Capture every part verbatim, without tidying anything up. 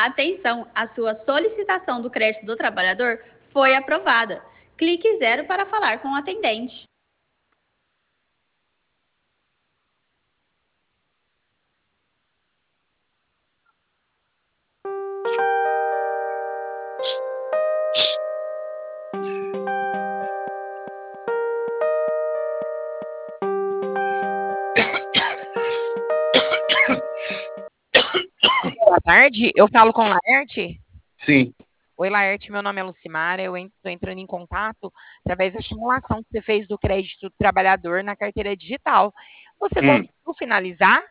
Atenção, a sua solicitação do crédito do trabalhador foi aprovada. Clique zero para falar com o atendente. Boa tarde, eu falo com o Laerte? Sim. Oi, Laerte, meu nome é Lucimara, eu estou entrando em contato através da simulação que você fez do crédito do trabalhador na carteira digital. Você Hum. conseguiu finalizar?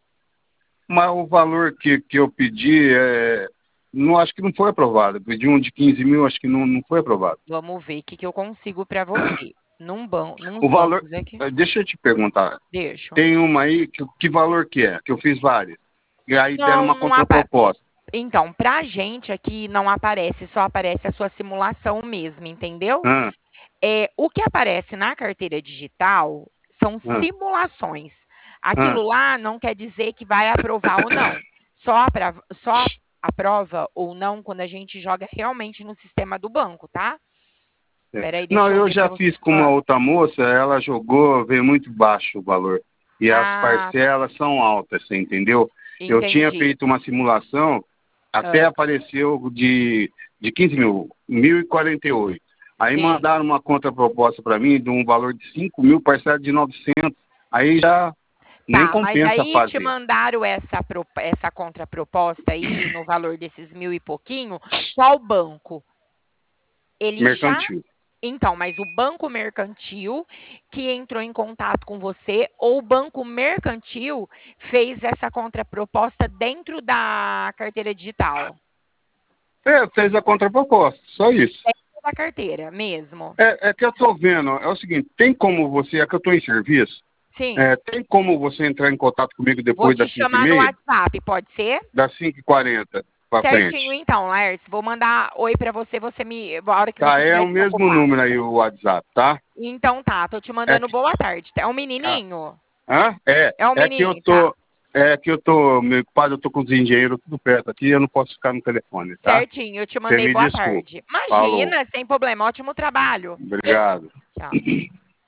Mas o valor que, que eu pedi, é, não, acho que não foi aprovado. Eu pedi um de quinze mil, acho que não, não foi aprovado. Vamos ver o que, que eu consigo para você. Num ban nos O valor, bancos aqui. deixa eu te perguntar. Deixa. Tem uma aí, que, que valor que é? Que eu fiz várias. E aí deram Não, uma não apa... contraproposta. Então, pra gente aqui não aparece, só aparece a sua simulação mesmo, entendeu? Ah, É, o que aparece na carteira digital são ah, simulações. ah. Aquilo lá não quer dizer que vai aprovar ou não. Só, aprova, só aprova ou não quando a gente joga realmente no sistema do banco, tá? É. Peraí, Não, deixa eu eu ver para já você. fiz com uma Ah, outra moça, ela jogou, veio muito baixo o valor. E as ah, parcelas são altas, você entendeu? Eu tinha entendi. feito uma simulação, até Ah, apareceu de, de quinze mil, mil e quarenta e oito. Aí sim. mandaram uma contraproposta para mim de um valor de cinco mil, parcela de novecentos. Aí já nem Tá, mas compensa aí te fazer. mandaram essa, pro- essa contraproposta aí no valor desses mil e pouquinho. Qual banco? Ele já. Mercantil. Então, mas o banco mercantil que entrou em contato com você ou o banco mercantil fez essa contraproposta dentro da carteira digital? É, fez a contraproposta, só isso. Dentro da carteira mesmo. É, é que eu tô vendo, é o seguinte, tem como você, é que eu tô em serviço, Sim. é, tem como você entrar em contato comigo Vou depois te das cinco e chamar no meia, WhatsApp, pode ser? das cinco e quarenta para Certinho, frente? então, Laércio. Vou mandar oi para você, você me. A hora que Tá, você é estiver o mesmo desocupado. número aí, o WhatsApp, tá? Então tá, tô te É mandando que, boa tarde. É um ah, menininho? hã? É, É um é que eu menininho, tá. tô, é que eu tô, meu padre, eu tô com os engenheiros tudo perto aqui, eu não posso ficar no telefone, tá? Certinho, eu te Você mandei me boa desculpa. tarde. Falou. Imagina, sem problema. Ótimo trabalho. Obrigado. Tchau.